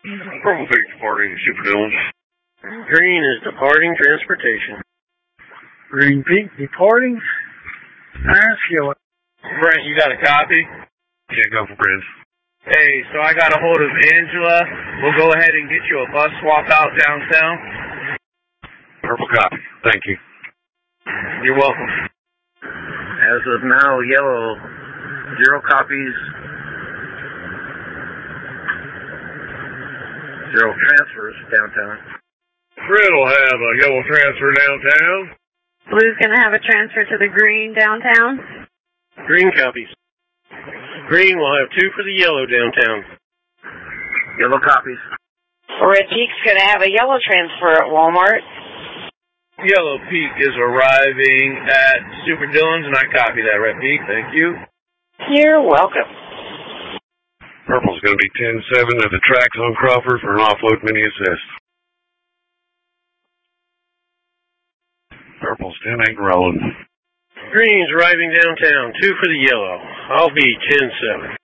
Purple Peak departing Super Dillons. Green is departing transportation. Green Peak departing. That's yellow. Brent, you got a copy? Can't go for Brent. Hey, so I got a hold of Angela. We'll go ahead and get you a bus swap out downtown. Purple copy. Thank you. You're welcome. As of now, yellow, 0 copies, 0 transfers downtown. Red will have a yellow transfer downtown. Blue's going to have a transfer to the green downtown. Green copies. Green will have 2 for the yellow downtown. Yellow copies. Red Peak's going to have a yellow transfer at Walmart. Yellow Peak is arriving at Super Dillons, and I copy that, Red Peak. Thank you. You're welcome. Purple's going to be 10-7 at the tracks on Crawford for an offload mini assist. Purple's 10-8 rolling. Green's arriving downtown, 2 for the yellow. I'll be 10-7.